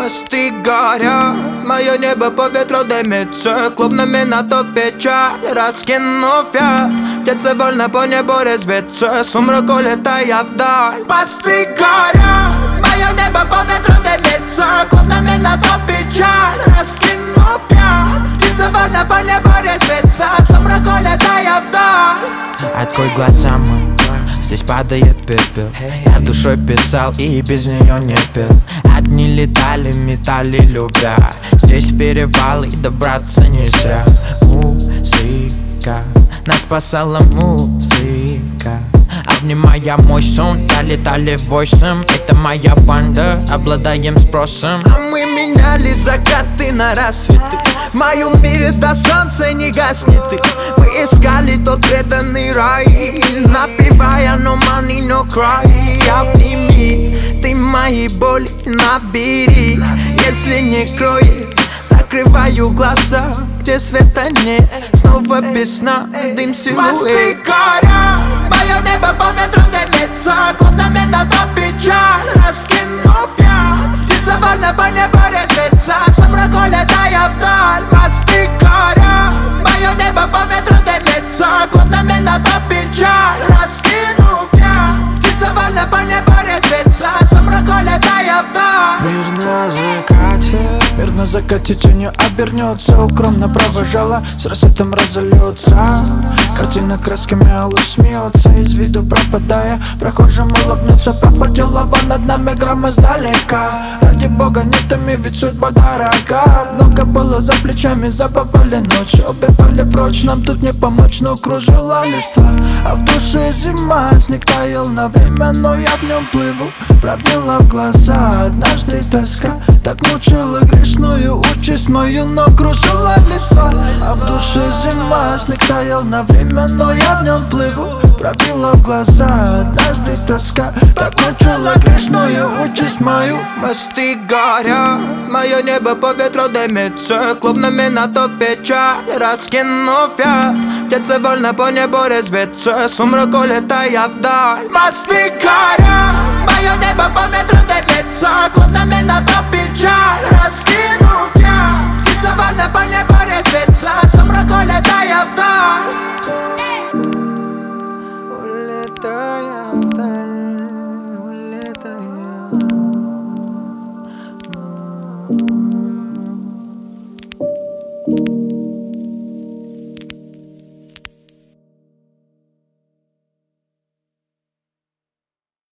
Мосты горят, мое небо по ветру дымится. Клуб на то печаль, раскинув яд. Птицы вольно по небу резвятся, сумрак улетая вдаль. Мосты горят, мое небо по ветру дымится. Клуб на то печаль, раскинув яд. Птицы вольно по небу резвятся, сумрак улетая вдаль. Открой глаза, здесь падает пепел. Я душой писал и без нее не пел. Одни летали, метали, любя. Здесь перевалы, добраться нельзя. Музыка, нас спасала музыка. Обнимая мой сон, долетали войсом. Это моя банда, обладаем спросом. А мы меняли закаты на рассветы. В моем мире до солнца не гаснет ты. Мы искали тот преданный рай, напевая no money, no cry. Обними, ты мои боли набери. Если не кроет, закрываю глаза, где света нет. Снова без сна, дым силуэт. Мосты горят, мое небо по ветру дымится. Клуб на то печаль, раскинув яд. Птица вольно по небу резвится, сумрак улетая вдаль. Мосты горят, мое небо по ветру дымится. Клуб на то печаль, раскинув яд. Птица вольно по небу резвится, сумрак улетая вдаль. Мир на закате тенью обернется. Укромно провожала, с рассветом разольется. Картина красками алло смеется, из виду пропадая. Прохожим улыбнется, пропадет лава над нами грамм издалека. Ради бога не томи, ведь судьба дорога. Много было за плечами, забывали ночи, убивали прочь, нам тут не помочь, но кружила листва. А в душе зима, снег таял на время, но я в нем плыву. Пробила в глаза однажды тоска, так мучила грешную участь мою, но кружила листва. А в душе зима, снег таял на время, но я в нем плыву. Пробила в глаза однажды тоска, так мучила грешную участь мою. Мосты горят, мое небо по ветру дымится. Клуб на то печаль, раскинув яд. Птицы вольно по небу резвятся, сумрак улетая вдаль. Мосты горят, мое небо по ветру дымится. Клуб на то печаль, раскинув яд. Птицы вольно по небу